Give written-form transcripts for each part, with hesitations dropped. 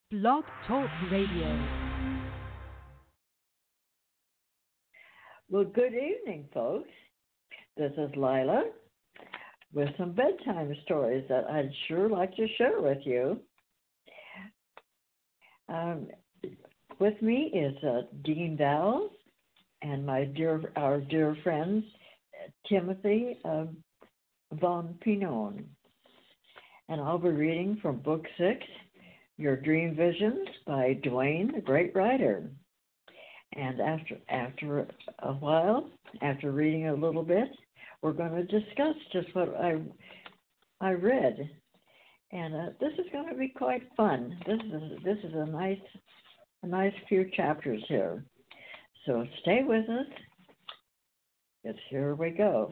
Blog Talk Radio. Well, good evening, folks. This is Lila with some bedtime stories that I'd sure like to share with you. With me is Dean Val and our dear friends Timothy Von Pinon. And I'll be reading from Book 6, Your Dream Visions by Dwayne, the Great Writer. And after a while, after reading a little bit, we're going to discuss just what I read. And this is going to be quite fun. This is a nice few chapters here. So stay with us. Yes, here we go.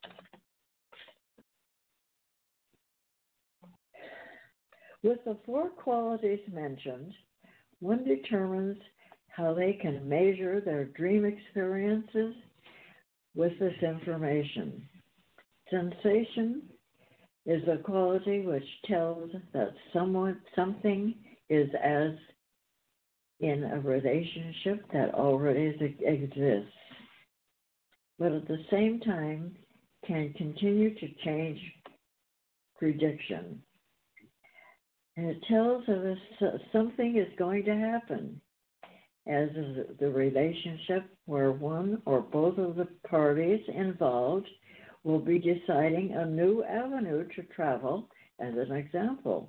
With the 4 qualities mentioned, one determines how they can measure their dream experiences with this information. Sensation is a quality which tells that something is as in a relationship that already exists, but at the same time can continue to change prediction. And it tells us something is going to happen, as is the relationship where one or both of the parties involved will be deciding a new avenue to travel, as an example.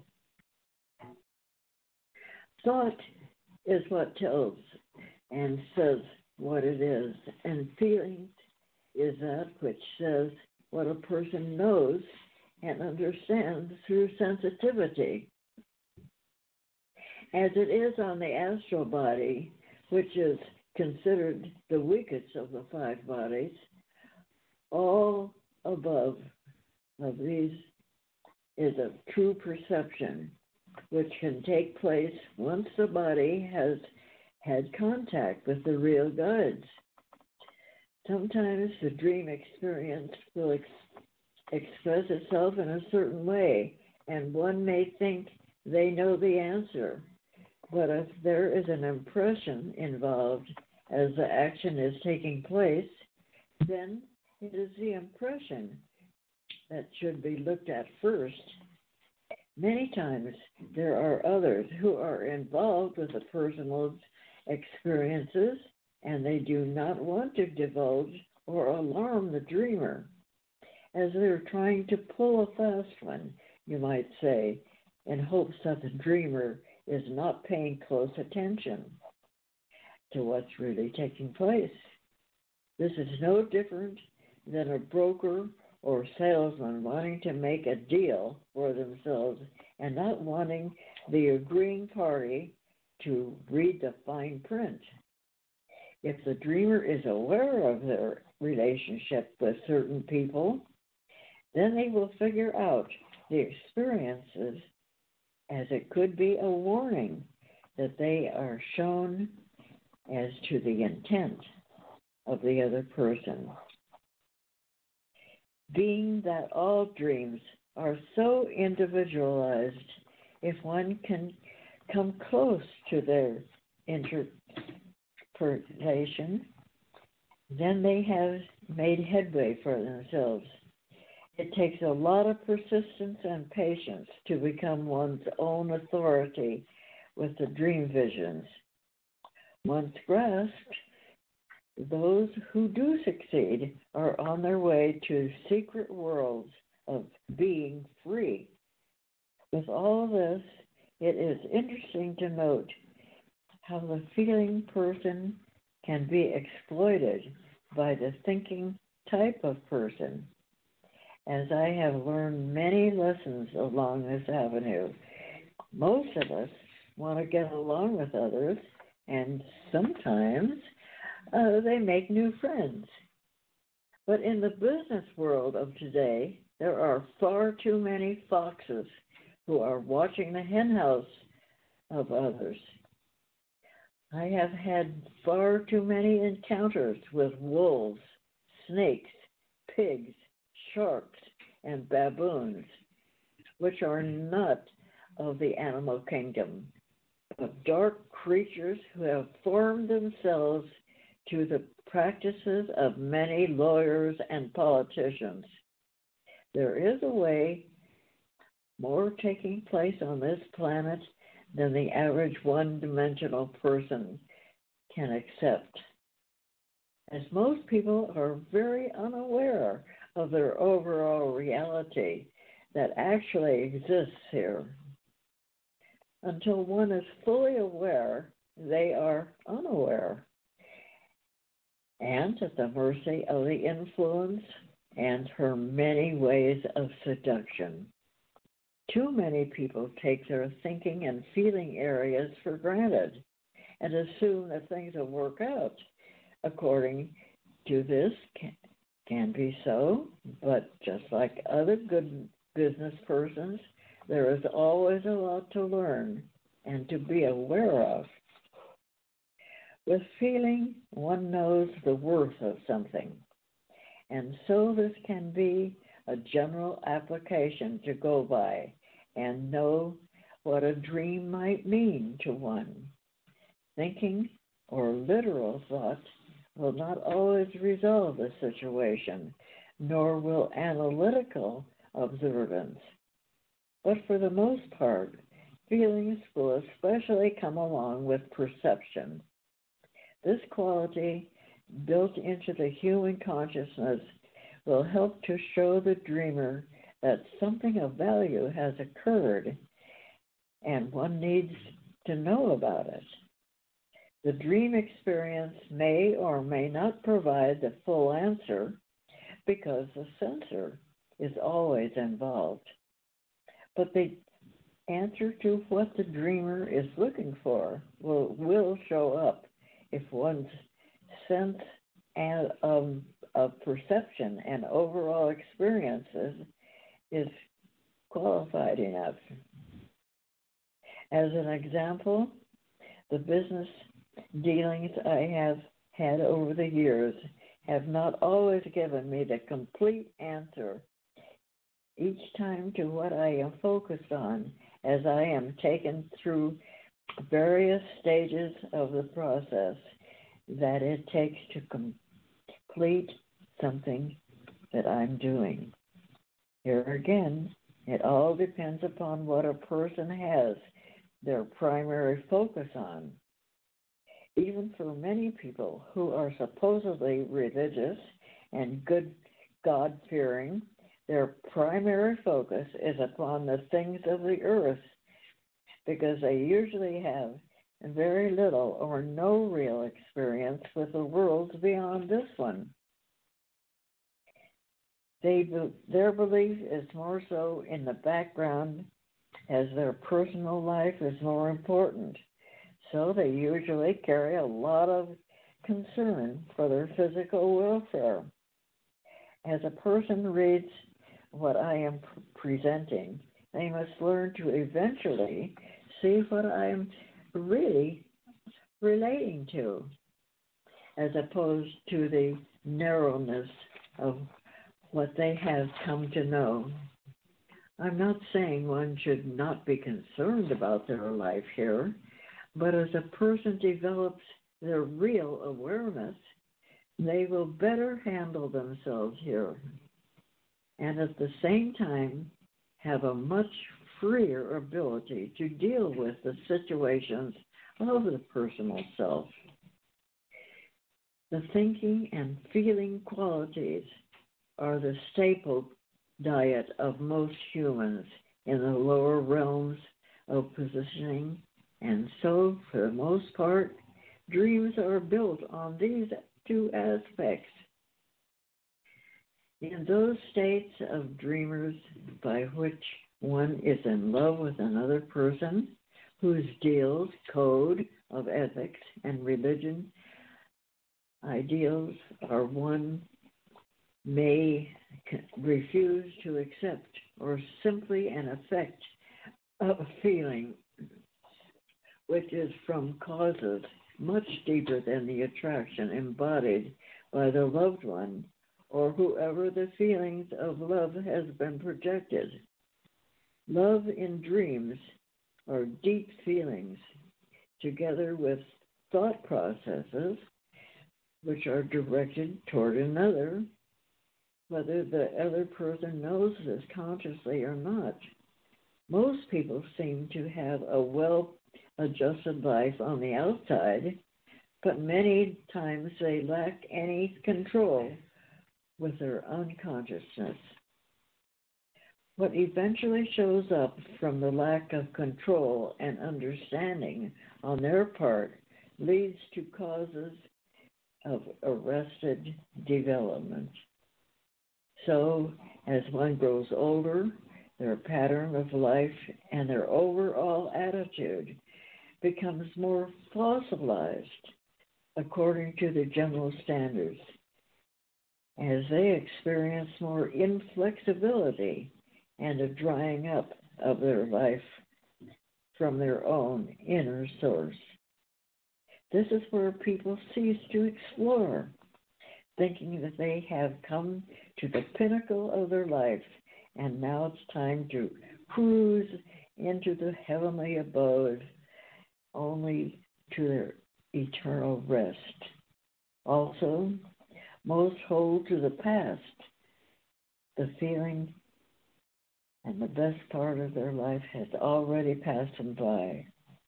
Thought is what tells and says what it is, and feeling is that which says what a person knows and understands through sensitivity. As it is on the astral body, which is considered the weakest of the 5 bodies, all above of these is a true perception, which can take place once the body has had contact with the real guides. Sometimes the dream experience will express itself in a certain way, and one may think they know the answer. But if there is an impression involved as the action is taking place, then it is the impression that should be looked at first. Many times there are others who are involved with the person's experiences, and they do not want to divulge or alarm the dreamer, as they're trying to pull a fast one, you might say, in hopes that the dreamer is not paying close attention to what's really taking place. This is no different than a broker or salesman wanting to make a deal for themselves and not wanting the agreeing party to read the fine print. If the dreamer is aware of their relationship with certain people, then they will figure out the experiences as it could be a warning that they are shown as to the intent of the other person. Being that all dreams are so individualized, if one can come close to their interpretation, then they have made headway for themselves. It takes a lot of persistence and patience to become one's own authority with the dream visions. Once grasped, those who do succeed are on their way to secret worlds of being free. With all this, it is interesting to note how the feeling person can be exploited by the thinking type of person. As I have learned many lessons along this avenue, most of us want to get along with others, and sometimes they make new friends. But in the business world of today, there are far too many foxes who are watching the henhouse of others. I have had far too many encounters with wolves, snakes, pigs, sharks, and baboons, which are not of the animal kingdom, of dark creatures who have formed themselves to the practices of many lawyers and politicians. There is a way more taking place on this planet than the average one-dimensional person can accept, as most people are very unaware of their overall reality that actually exists here. Until one is fully aware, they are unaware and at the mercy of the influence and her many ways of seduction. Too many people take their thinking and feeling areas for granted and assume that things will work out according to this. Can be so, but just like other good business persons, there is always a lot to learn and to be aware of. With feeling, one knows the worth of something, and so this can be a general application to go by and know what a dream might mean to one. Thinking or literal thought will not always resolve the situation, nor will analytical observance. But for the most part, feelings will especially come along with perception. This quality, built into the human consciousness, will help to show the dreamer that something of value has occurred and one needs to know about it. The dream experience may or may not provide the full answer because the sensor is always involved. But the answer to what the dreamer is looking for will show up if one's sense and of perception and overall experiences is qualified enough. As an example, the business dealings I have had over the years have not always given me the complete answer each time to what I am focused on as I am taken through various stages of the process that it takes to complete something that I'm doing. Here again, it all depends upon what a person has their primary focus on. Even for many people who are supposedly religious and good God-fearing, their primary focus is upon the things of the earth because they usually have very little or no real experience with the worlds beyond this one. Their belief is more so in the background as their personal life is more important. So they usually carry a lot of concern for their physical welfare. As a person reads what I am presenting, they must learn to eventually see what I am really relating to, as opposed to the narrowness of what they have come to know. I'm not saying one should not be concerned about their life here, but as a person develops their real awareness, they will better handle themselves here, and at the same time have a much freer ability to deal with the situations of the personal self. The thinking and feeling qualities are the staple diet of most humans in the lower realms of positioning, and so, for the most part, dreams are built on these two aspects. In those states of dreamers by which one is in love with another person, whose deals, code of ethics, and religion ideals are one may refuse to accept, or simply an effect of a feeling which is from causes much deeper than the attraction embodied by the loved one or whoever the feelings of love has been projected. Love in dreams are deep feelings together with thought processes which are directed toward another, whether the other person knows this consciously or not. Most people seem to have a well-adjusted life on the outside, but many times they lack any control with their unconsciousness. What eventually shows up from the lack of control and understanding on their part leads to causes of arrested development. So, as one grows older, their pattern of life and their overall attitude becomes more fossilized according to the general standards, as they experience more inflexibility and a drying up of their life from their own inner source. This is where people cease to explore, thinking that they have come to the pinnacle of their life, and now it's time to cruise into the heavenly abode, only to their eternal rest. Also, most hold to the past, the feeling and the best part of their life has already passed them by.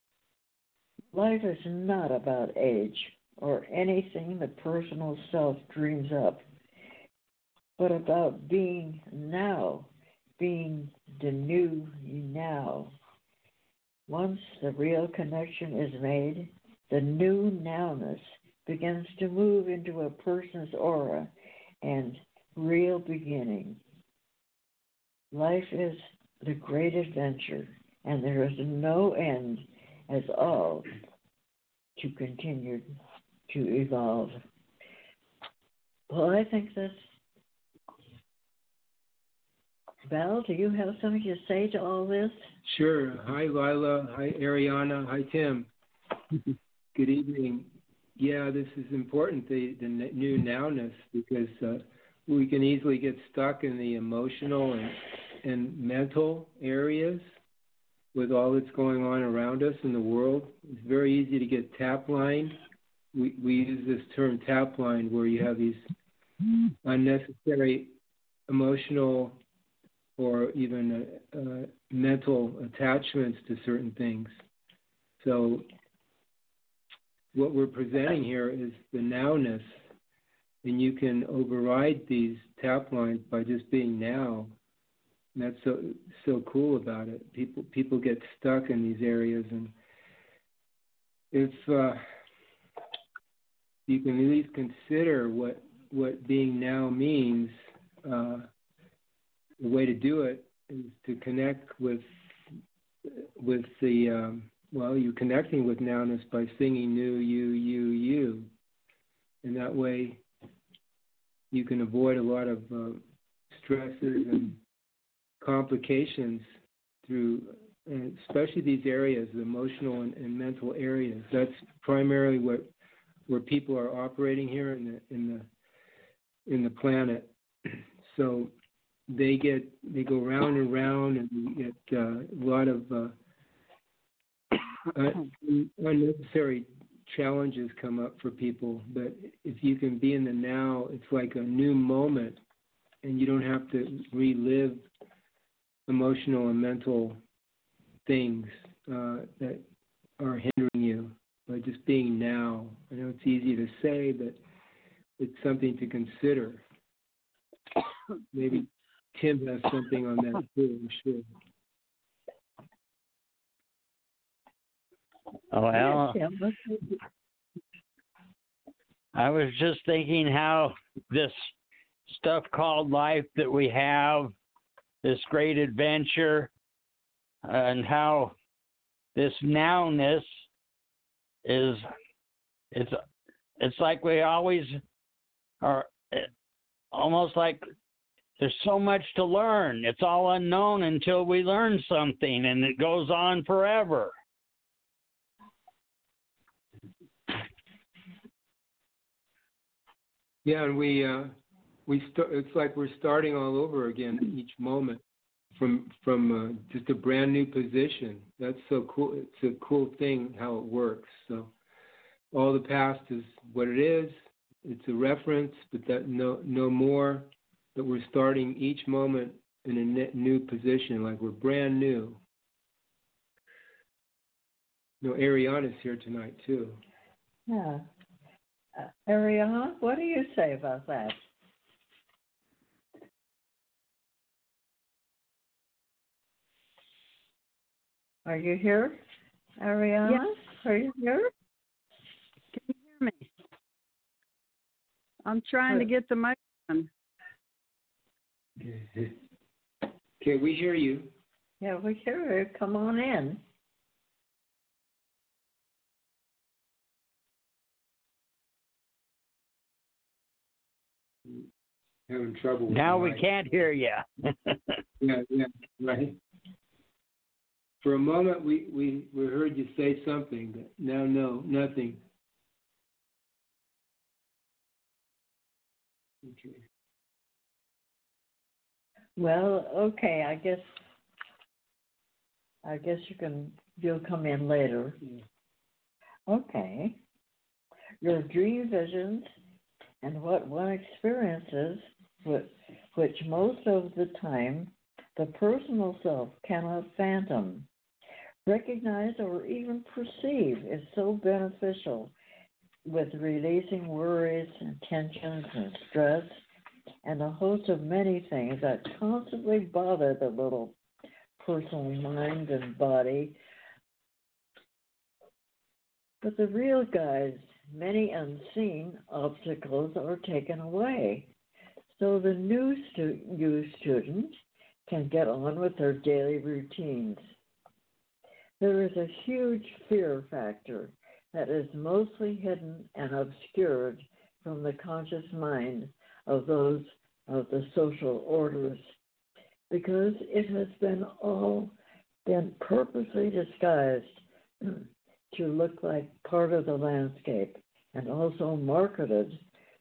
Life is not about age or anything the personal self dreams up, but about being now, being the new now. Once the real connection is made, the new nowness begins to move into a person's aura and real beginning. Life is the great adventure, and there is no end as all to continue to evolve. Well, I think that's... Val, do you have something to say to all this? Sure. Hi, Lila. Hi, Ariana. Hi, Tim. Good evening. Yeah, this is important, the new nowness, because we can easily get stuck in the emotional and mental areas with all that's going on around us in the world. It's very easy to get tap-lined. We use this term tap-lined, where you have these unnecessary emotional or even mental attachments to certain things. So what we're presenting here is the nowness, and you can override these tap lines by just being now. And that's so cool about it. People get stuck in these areas, and if you can at least consider what being now means, the way to do it is to connect with the you're connecting with nowness by singing new, you. And that way you can avoid a lot of stresses and complications through, especially these areas, the emotional and mental areas. That's primarily where people are operating here in the planet. So they go round and round, and you get a lot of unnecessary challenges come up for people. But if you can be in the now, it's like a new moment, and you don't have to relive emotional and mental things that are hindering you by just being now. I know it's easy to say, but it's something to consider. Maybe Tim has something on that too, I'm sure. Well, I was just thinking how this stuff called life that we have, this great adventure, and how this nowness is, it's like we always are, almost like there's so much to learn. It's all unknown until we learn something, and it goes on forever. Yeah, and it's like we're starting all over again each moment. from just a brand new position. That's so cool. It's a cool thing how it works. So all the past is what it is. It's a reference, but that no more. That we're starting each moment in a new position, like we're brand new. Ariana's here tonight too. Yeah. Ariana, what do you say about that? Are you here, Ariana? Yes. Are you here? Can you hear me? I'm trying to get the mic on. Okay, we hear you. Yeah, we hear you. Come on in. Having trouble with Now the we mic. can't hear you. Yeah, right. For a moment, we heard you say something, but now no, nothing. Okay. Well, okay. I guess you'll come in later. Yeah. Okay. Your dream visions and what one experiences, which most of the time the personal self cannot fathom, recognize, or even perceive, is so beneficial with releasing worries and tensions and stress and a host of many things that constantly bother the little personal mind and body. But the real guides, many unseen obstacles are taken away, so the new student can get on with their daily routines. There is a huge fear factor that is mostly hidden and obscured from the conscious mind of those of the social orders, because it has been purposely disguised to look like part of the landscape, and also marketed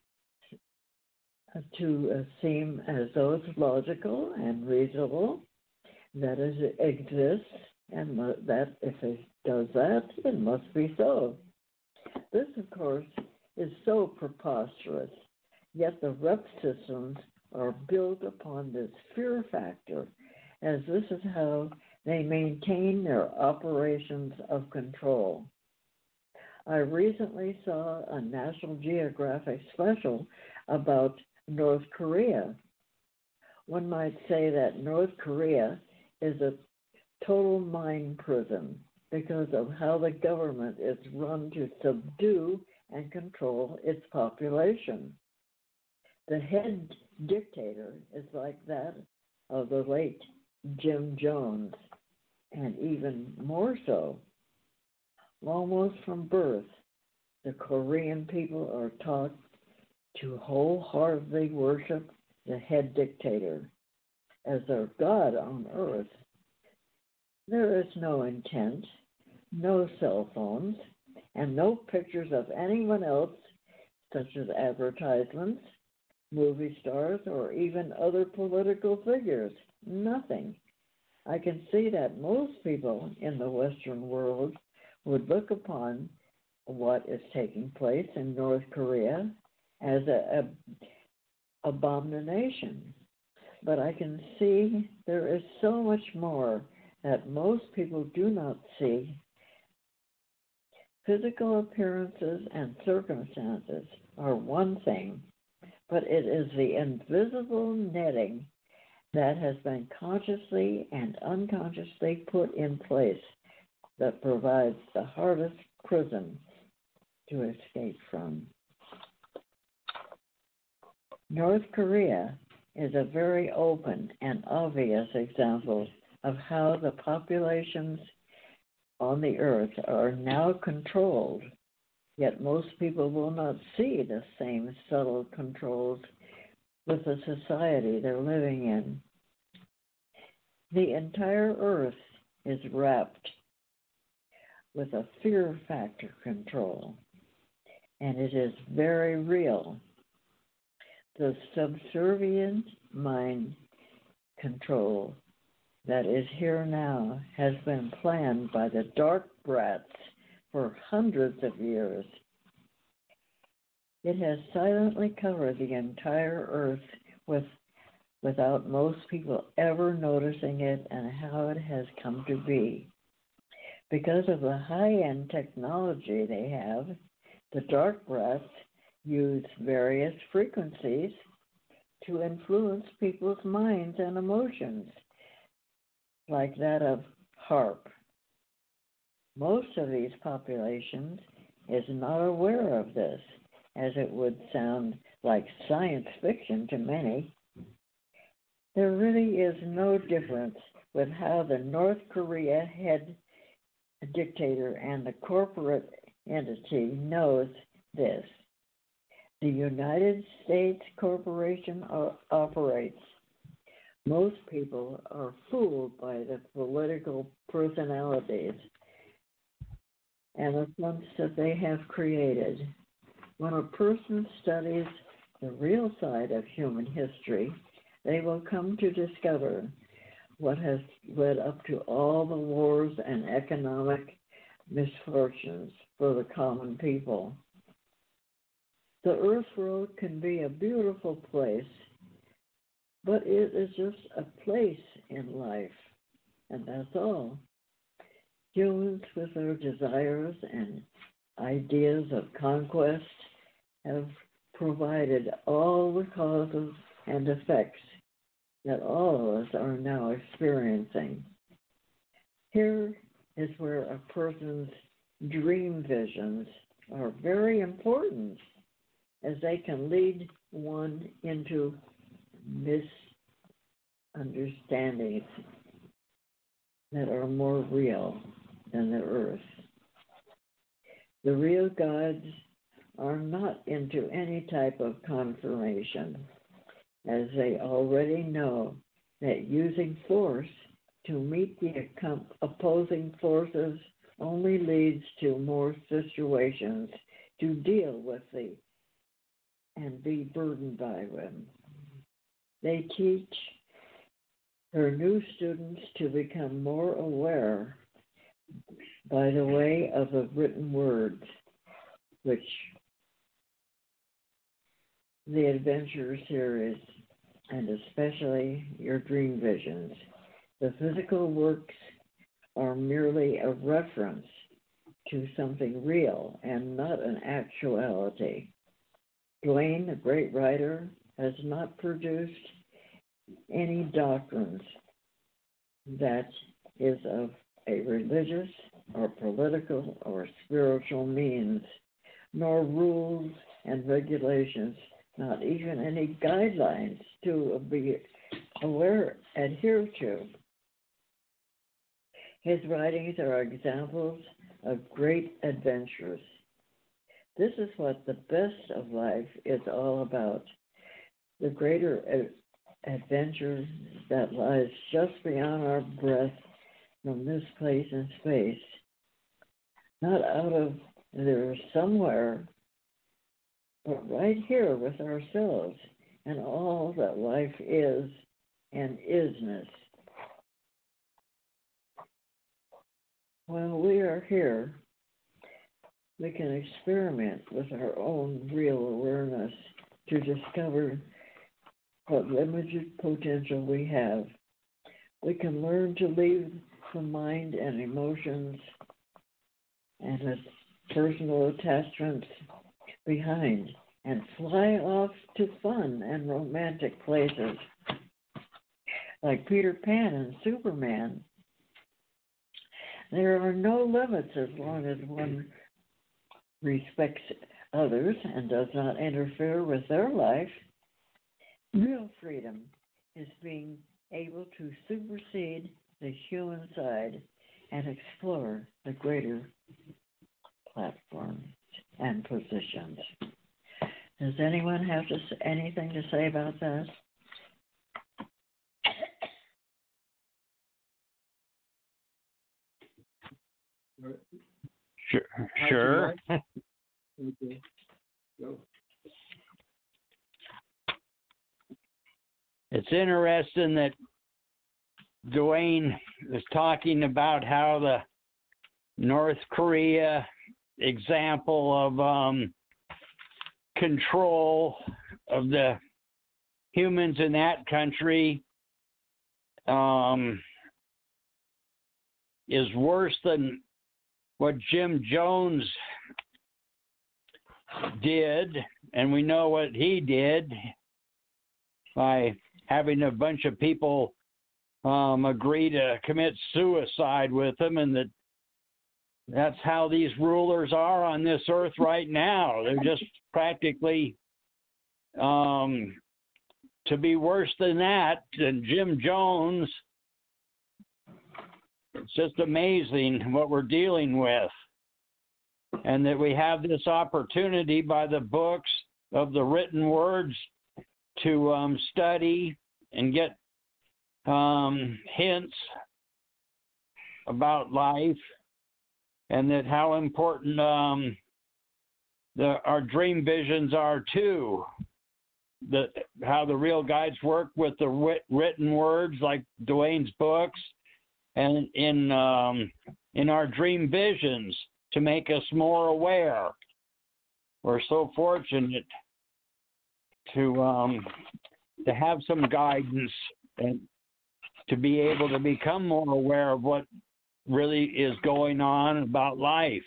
to seem as though it's logical and reasonable, that it exists, and that if it does that, it must be so. This, of course, is so preposterous, yet the rep systems are built upon this fear factor, as this is how they maintain their operations of control. I recently saw a National Geographic special about North Korea. One might say that North Korea is a total mind prison because of how the government is run to subdue and control its population. The head dictator is like that of the late Jim Jones, and even more so. Almost from birth, the Korean people are taught to wholeheartedly worship the head dictator as their God on earth. There is no intent, no cell phones, and no pictures of anyone else, such as advertisements, movie stars, or even other political figures. Nothing. I can see that most people in the Western world would look upon what is taking place in North Korea as an abomination. But I can see there is so much more that most people do not see. Physical appearances and circumstances are one thing, but it is the invisible netting that has been consciously and unconsciously put in place that provides the hardest prison to escape from. North Korea is a very open and obvious example of how the populations on the earth are now controlled, yet most people will not see the same subtle controls with the society they're living in. The entire earth is wrapped with a fear factor control, and it is very real. The subservient mind control that is here now has been planned by the dark brats for hundreds of years. It has silently covered the entire earth without most people ever noticing it and how it has come to be. Because of the high-end technology they have, the dark brats use various frequencies to influence people's minds and emotions, like that of HAARP. Most of these populations is not aware of this, as it would sound like science fiction to many. There really is no difference with how the North Korea head dictator and the corporate entity knows this. The United States Corporation operates. Most people are fooled by the political personalities and the fronts that they have created. When a person studies the real side of human history, they will come to discover what has led up to all the wars and economic misfortunes for the common people. The Earth Road can be a beautiful place, but it is just a place in life, and that's all. Humans with their desires and ideas of conquest have provided all the causes and effects that all of us are now experiencing. Here is where a person's dream visions are very important, as they can lead one into misunderstandings that are more real than the earth. The real gods are not into any type of confirmation, as they already know that using force to meet the opposing forces only leads to more situations to deal with and be burdened by them. They teach their new students to become more aware by the way of the written words, which the Adventure series, and especially your dream visions. The physical works are merely a reference to something real and not an actuality. Duane, the great writer, has not produced any doctrines that is of a religious or political or spiritual means, nor rules and regulations, not even any guidelines to be adhere to. His writings are examples of great adventures. This is what the best of life is all about. The greater adventure that lies just beyond our breath from this place in space, not out of there somewhere, but right here with ourselves and all that life is and isness. While we are here, we can experiment with our own real awareness to discover what limited potential we have. We can learn to leave the mind and emotions and its personal attachments behind and fly off to fun and romantic places. Like Peter Pan and Superman, there are no limits as long as one respects others and does not interfere with their life. Real freedom is being able to supersede the human side and explore the greater platforms and positions. Does anyone have anything to say about that? Sure. Okay. Go. It's interesting that Dwayne is talking about how the North Korea example of control of the humans in that country is worse than what Jim Jones did, and we know what he did by having a bunch of people agree to commit suicide with him, and that's how these rulers are on this earth right now. They're just practically to be worse than that, than Jim Jones. It's just amazing what we're dealing with. And that we have this opportunity by the books of the written words to study and get hints about life, and that how important our dream visions are too. How the real guides work with the written words, like Dwayne's books, and in our dream visions to make us more aware. We're so fortunate to have some guidance and to be able to become more aware of what really is going on about life.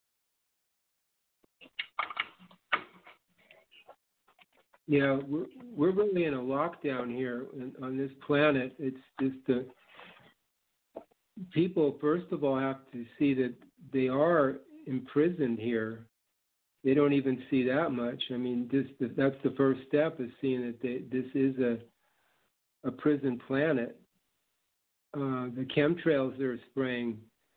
Yeah, we're really in a lockdown here on this planet. It's just people, first of all, have to see that they are imprisoned here. They don't even see that much. I mean, that's the first step, is seeing that this is a prison planet. The chemtrails they're spraying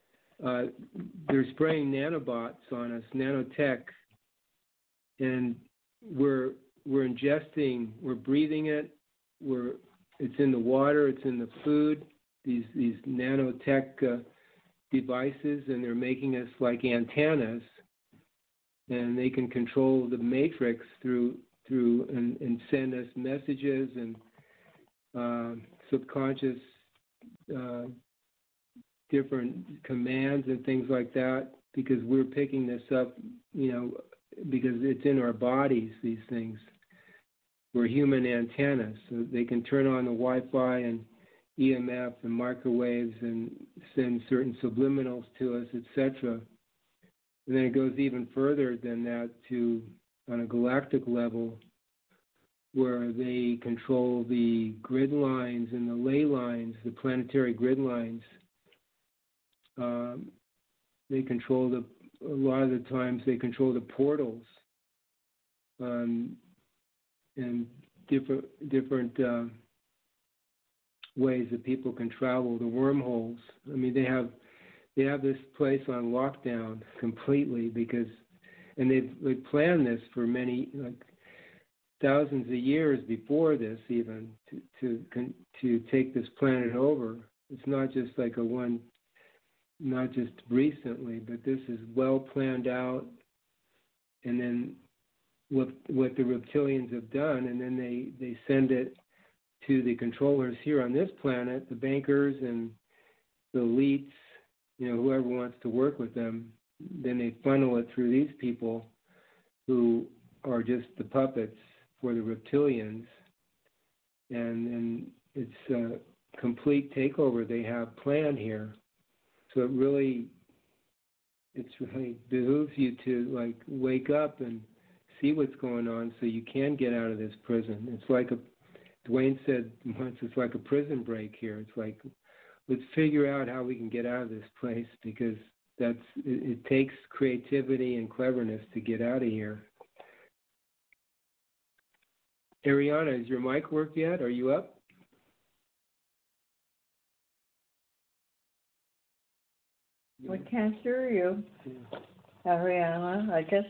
nanobots on us, nanotech, and we're ingesting, we're breathing it. It's in the water, it's in the food. These nanotech devices, and they're making us like antennas, and they can control the matrix through and send us messages and subconscious different commands and things like that, because we're picking this up, because it's in our bodies, these things. We're human antennas, so they can turn on the Wi-Fi and EMF and microwaves and send certain subliminals to us, etc. And then it goes even further than that to on a galactic level, where they control the grid lines and the ley lines, the planetary grid lines. They control a lot of the times they control the portals, and different ways that people can travel, the wormholes. I mean, they have this place on lockdown completely, and they've planned this for many, like thousands of years before this, even to take this planet over. It's not just like not just recently, but this is well planned out. And then what the reptilians have done, and then they send it to the controllers here on this planet, the bankers and the elites, whoever wants to work with them. Then they funnel it through these people who are just the puppets for the reptilians. And then it's a complete takeover they have planned here. So it really behooves you to wake up and see what's going on, so you can get out of this prison. It's like Dwayne said once, it's like a prison break here. It's like, let's figure out how we can get out of this place, because it takes creativity and cleverness to get out of here. Ariana, has your mic worked yet? Are you up? We can't hear you, Ariana. I guess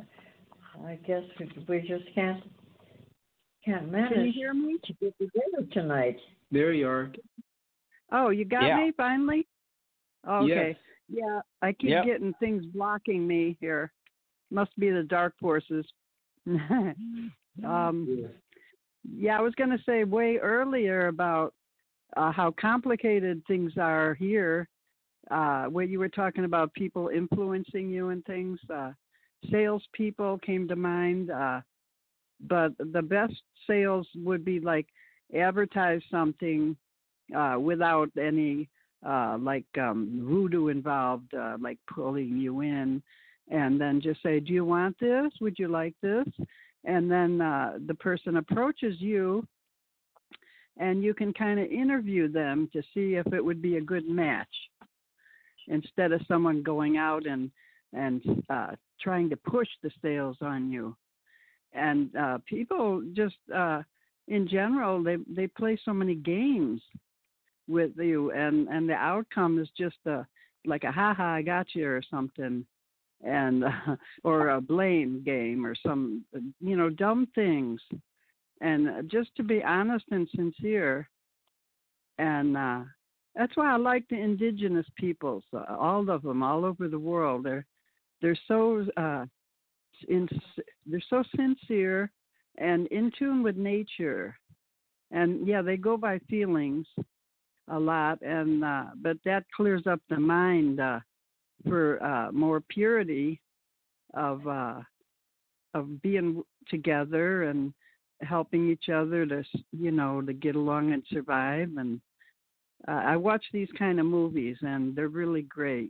we just can't manage. Can you hear me? To get together tonight. There you are. Oh, you got me finally? Okay. Yes. Yeah, I keep getting things blocking me here. Must be the dark forces. Yeah, I was going to say way earlier about how complicated things are here. Where you were talking about people influencing you and things, salespeople came to mind. But the best sales would be like advertise something without any voodoo involved, like pulling you in, and then just say, "Do you want this? Would you like this?" And then the person approaches you, and you can kind of interview them to see if it would be a good match, instead of someone going out and trying to push the sales on you. And people just in general, they play so many games with you, and the outcome is just like a "ha-ha, I got you" or something, and or a blame game or some dumb things. And just to be honest and sincere, and that's why I like the indigenous peoples, all of them, all over the world. They're so they're so sincere and in tune with nature, and yeah, they go by feelings a lot, and but that clears up the mind for more purity of being together and helping each other to to get along and survive. And I watch these kind of movies, and they're really great.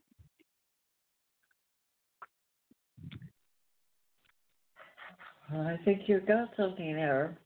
I think you got something there.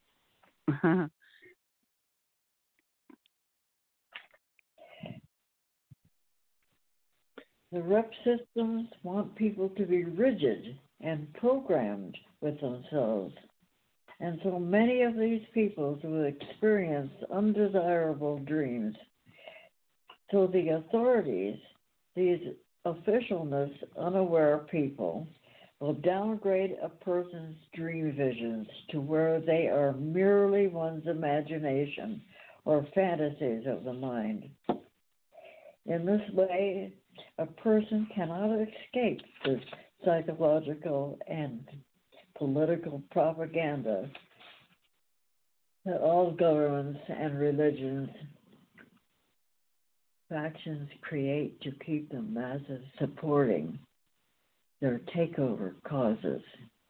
The rep systems want people to be rigid and programmed with themselves. And so many of these people will experience undesirable dreams. So the authorities, these officialness unaware people, will downgrade a person's dream visions to where they are merely one's imagination or fantasies of the mind. In this way, a person cannot escape the psychological and political propaganda that all governments and religions factions create to keep the masses supporting their takeover causes.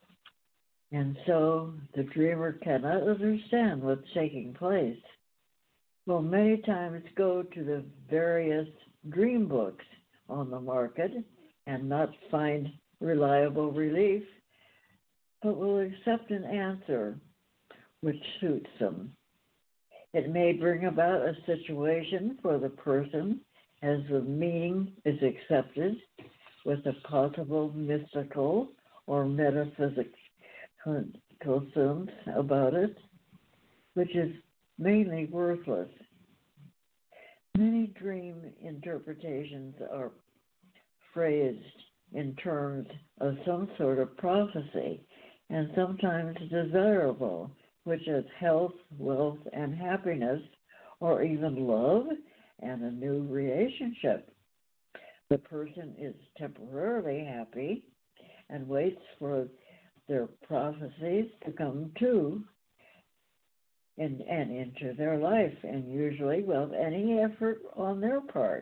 And so the dreamer cannot understand what's taking place. Will many times go to the various dream books on the market and not find reliable relief, but will accept an answer which suits them. It may bring about a situation for the person as the meaning is accepted with a possible mystical or metaphysical sense about it, which is mainly worthless. Many dream interpretations are phrased in terms of some sort of prophecy, and sometimes desirable, which is health, wealth, and happiness, or even love and a new relationship. The person is temporarily happy and waits for their prophecies to come true and into their life, and usually without any effort on their part.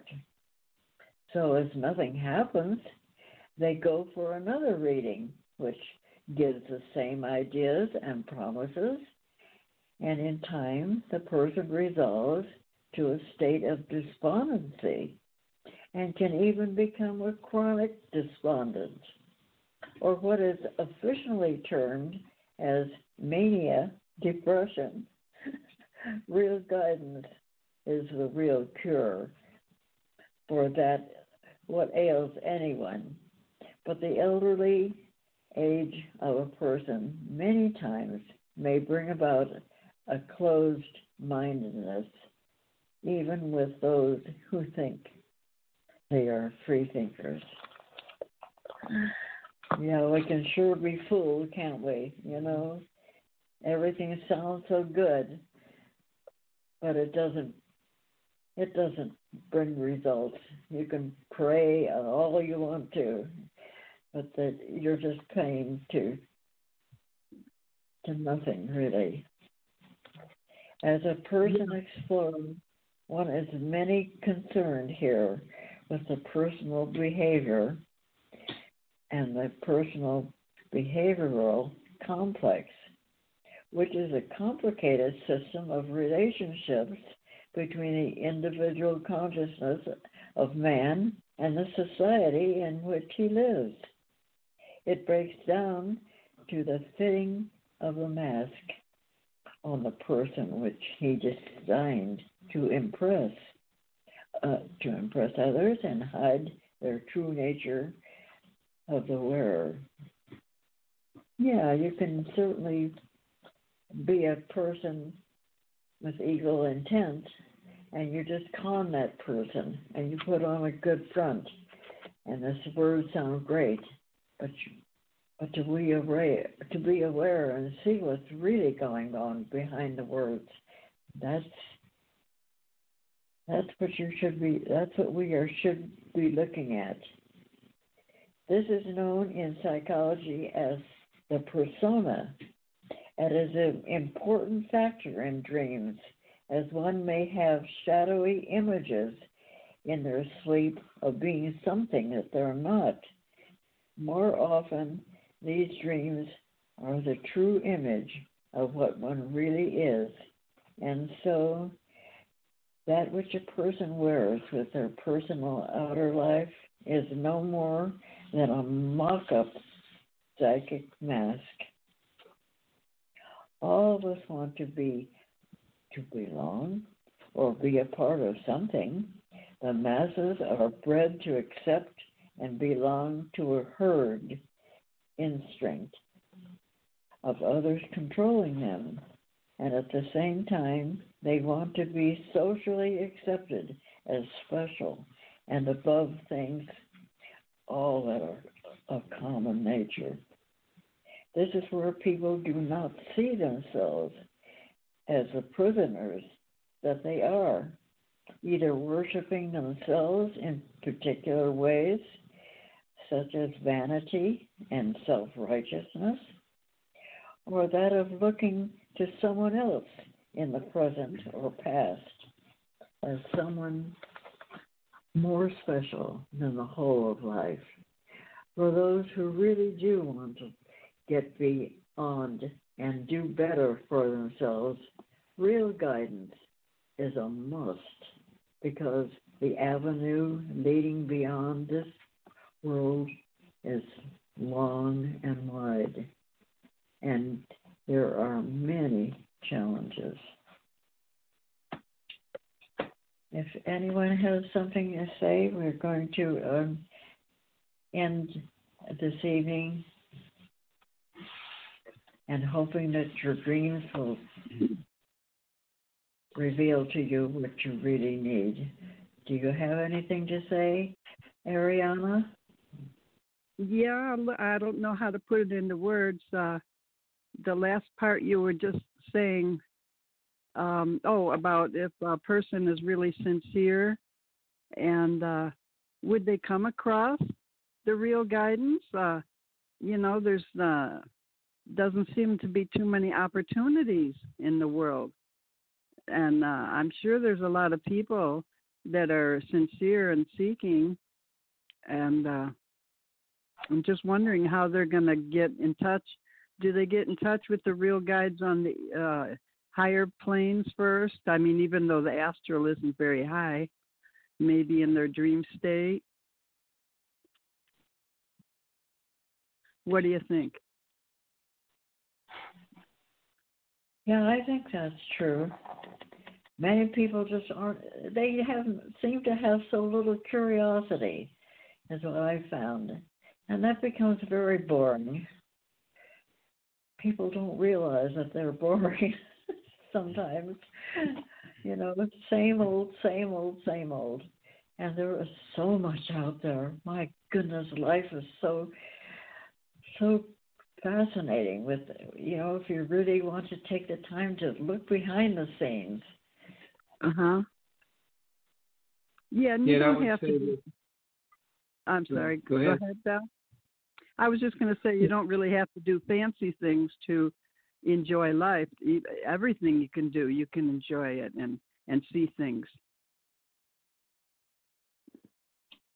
So as nothing happens, they go for another reading, which gives the same ideas and promises, and in time the person resolves to a state of despondency and can even become a chronic despondent, or what is officially termed as mania depression. Real guidance is the real cure for that, what ails anyone. But the elderly age of a person many times may bring about a closed-mindedness, even with those who think they are free thinkers. Yeah, we can sure be fooled, can't we? Everything sounds so good, but it doesn't bring results. You can pray all you want to, but that you're just paying to nothing really. As a person exploring one is many concerned here with the personal behavior and the personal behavioral complex, which is a complicated system of relationships between the individual consciousness of man and the society in which he lives. It breaks down to the fitting of the mask on the person which he designed to impress others and hide their true nature of the wearer. Yeah, you can certainly be a person with evil intent, and you just con that person, and you put on a good front, and this words sound great, but to be aware and see what's really going on behind the words, that's what you should be. That's what should be looking at. This is known in psychology as the persona, and is an important factor in dreams, as one may have shadowy images in their sleep of being something that they're not. More often, these dreams are the true image of what one really is, and so that which a person wears with their personal outer life is no more than a mock-up psychic mask. All of us want to belong or be a part of something. The masses are bred to accept and belong to a herd instinct of others controlling them, and at the same time they want to be socially accepted as special and above things all that are of common nature. This is where people do not see themselves as the prisoners that they are, either worshiping themselves in particular ways, such as vanity and self-righteousness, or that of looking to someone else in the present or past as someone more special than the whole of life. For those who really do want to get beyond and do better for themselves, real guidance is a must, because the avenue leading beyond this world is long and wide, and there are many challenges. If anyone has something to say, we're going to end this evening, and hoping that your dreams will reveal to you what you really need. Do you have anything to say, Ariana? Yeah, I don't know how to put it into words. The last part you were just saying, about if a person is really sincere, and would they come across the real guidance? There's doesn't seem to be too many opportunities in the world. And I'm sure there's a lot of people that are sincere and seeking, and I'm just wondering how they're going to get in touch. Do they get in touch with the real guides on the higher planes first? I mean, even though the astral isn't very high, maybe in their dream state. What do you think? Yeah, I think that's true. Many people just seem to have so little curiosity, is what I found. And that becomes very boring. People don't realize that they're boring sometimes. It's same old, same old, same old. And there is so much out there. My goodness, life is so fascinating with, if you really want to take the time to look behind the scenes. Uh-huh. Yeah, and you don't have to. I'm sorry. Go ahead, Belle. I was just going to say you don't really have to do fancy things to enjoy life. Everything you can do, you can enjoy it and see things.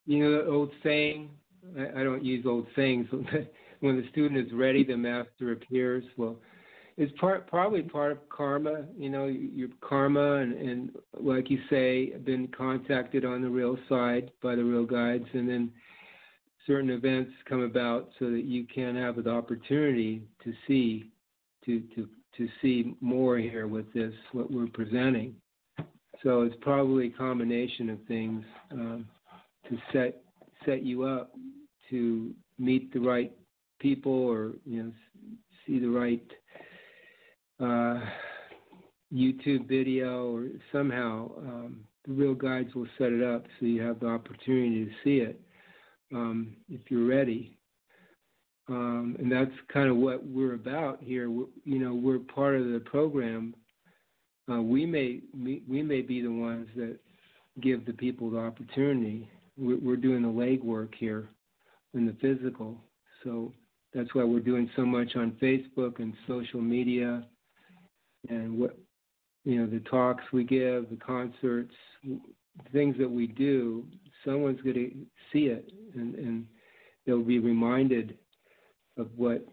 You know the old saying? I don't use old sayings. When the student is ready, the master appears. Well, it's probably part of karma. You know, your karma, and like you say, been contacted on the real side by the real guides, and then certain events come about so that you can have the opportunity to see more here with this, what we're presenting. So it's probably a combination of things to set you up to meet the right people, or see the right YouTube video, or somehow the real guides will set it up so you have the opportunity to see it if you're ready. And that's kind of what we're about here. We're part of the program. We may be the ones that give the people the opportunity. We're doing the legwork here in the physical. So that's why we're doing so much on Facebook and social media, and the talks we give, the concerts, things that we do. Someone's going to see it, and they'll be reminded of what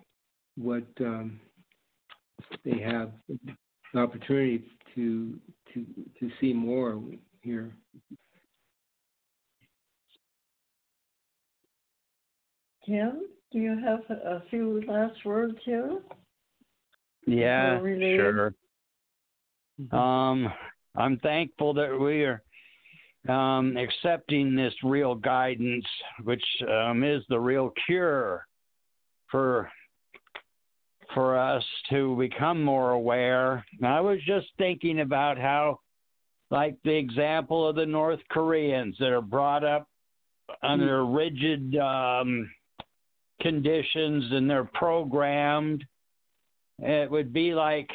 they have the opportunity to see more here. Tim, do you have a few last words here? Yeah, sure. I'm thankful that we are accepting this real guidance, which is the real cure for us to become more aware. I was just thinking about how, like the example of the North Koreans that are brought up under rigid conditions, and they're programmed. It would be like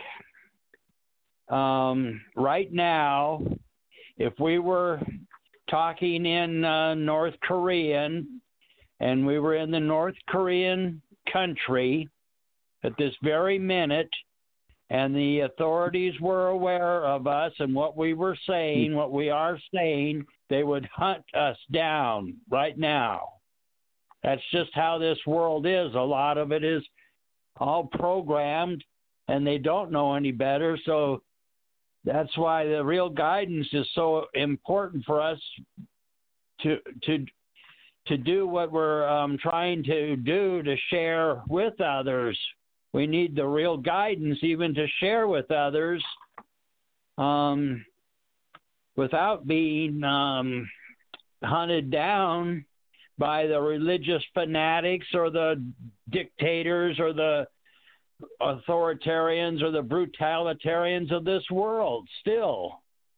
right now, if we were talking in North Korean, and we were in the North Korean country at this very minute, and the authorities were aware of us and what we were saying, what we are saying, they would hunt us down right now. That's just how this world is. A lot of it is all programmed, and they don't know any better. So that's why the real guidance is so important for us to do what we're trying to do, to share with others. We need the real guidance even to share with others without being hunted down by the religious fanatics or the dictators or the authoritarians or the brutalitarians of this world still.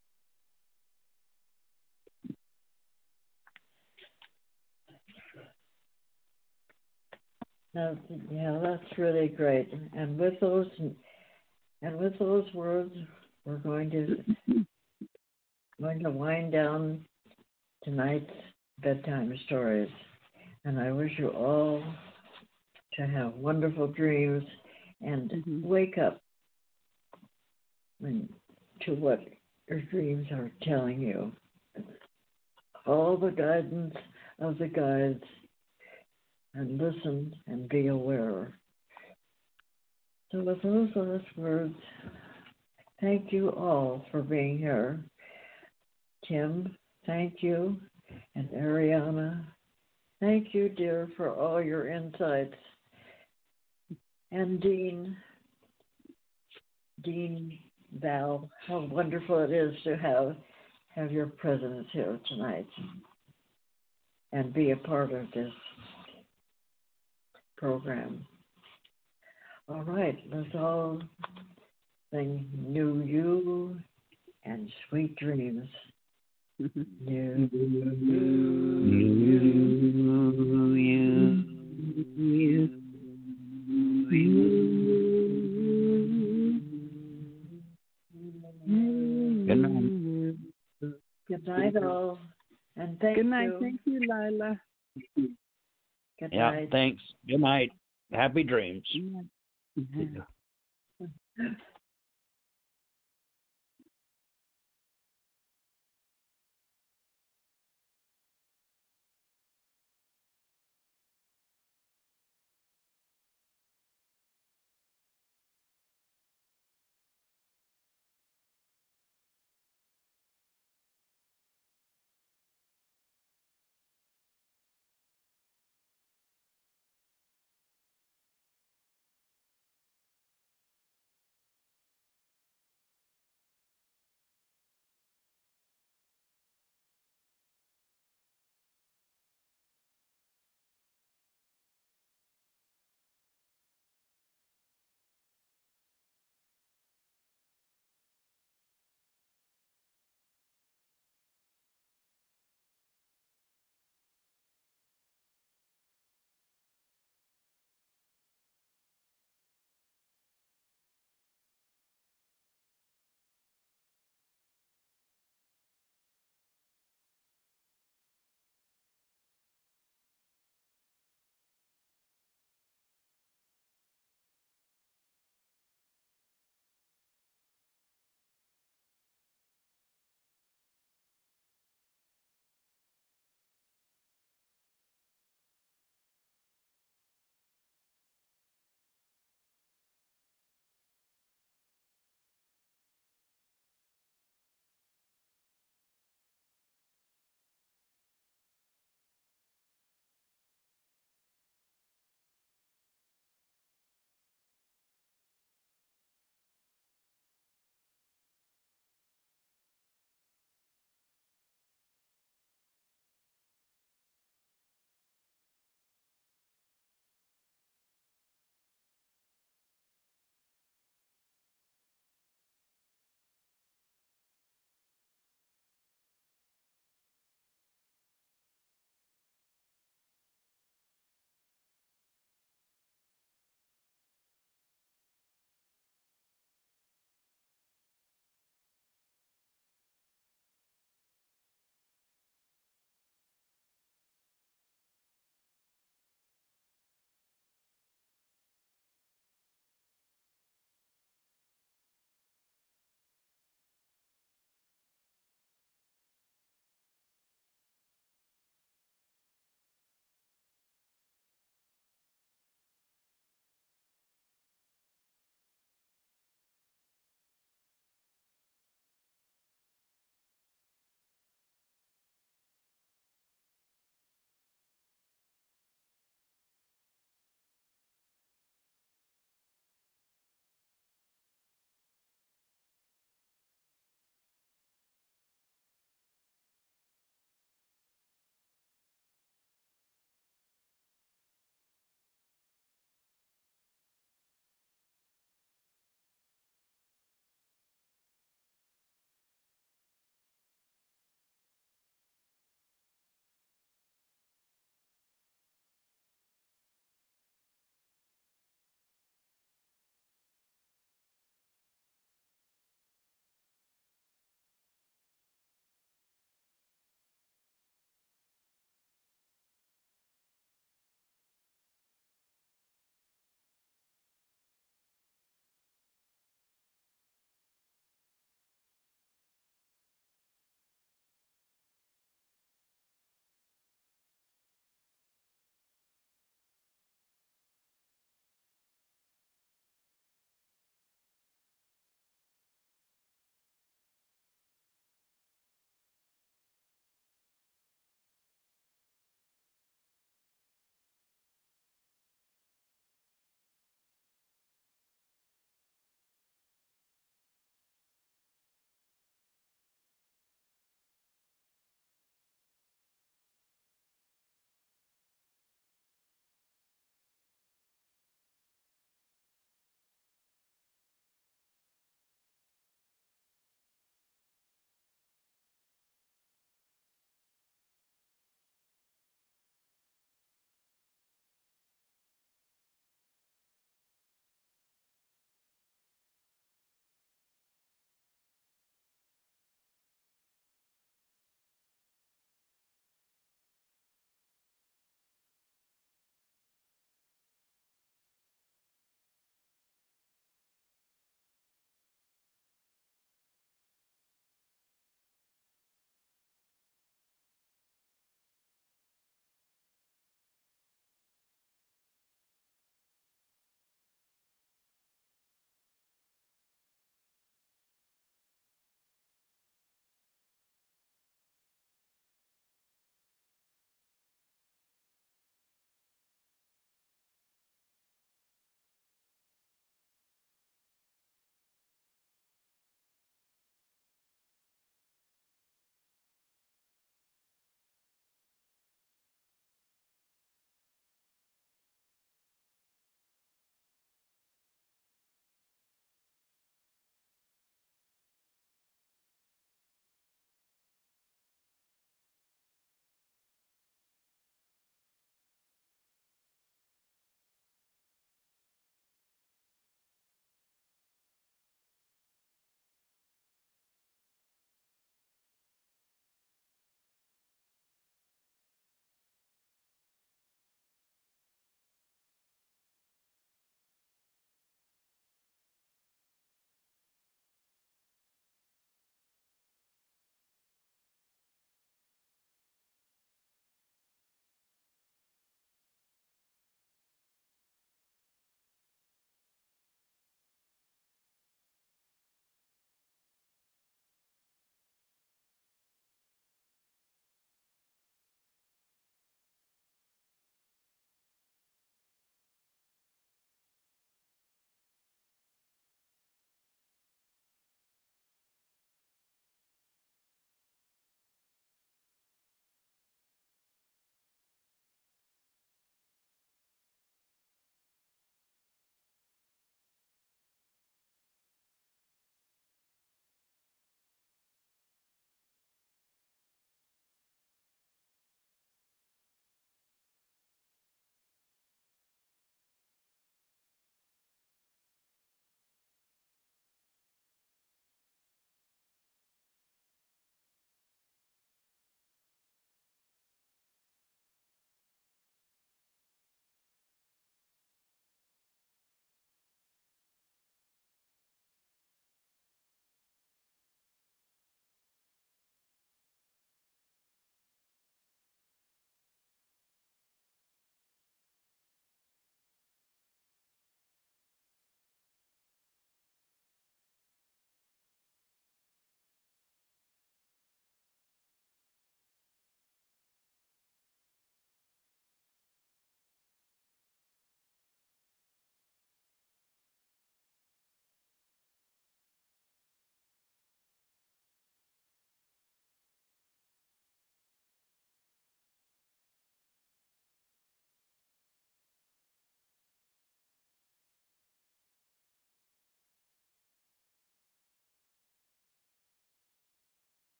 Yeah, that's really great. And with those words, we're going to wind down tonight's bedtime stories. And I wish you all to have wonderful dreams and wake up to what your dreams are telling you. All the guidance of the guides, and listen and be aware. So with those last words, thank you all for being here. Tim, thank you. And Ariana, thank you, dear, for all your insights. And Dean Val, how wonderful it is to have your presence here tonight and be a part of this program. All right, let's all sing New You and Sweet Dreams. New You. Good night. Good night, all. And thank you. Good night. Thank you, Lila. Good yeah, night. Thanks. Good night. Happy dreams. Good night.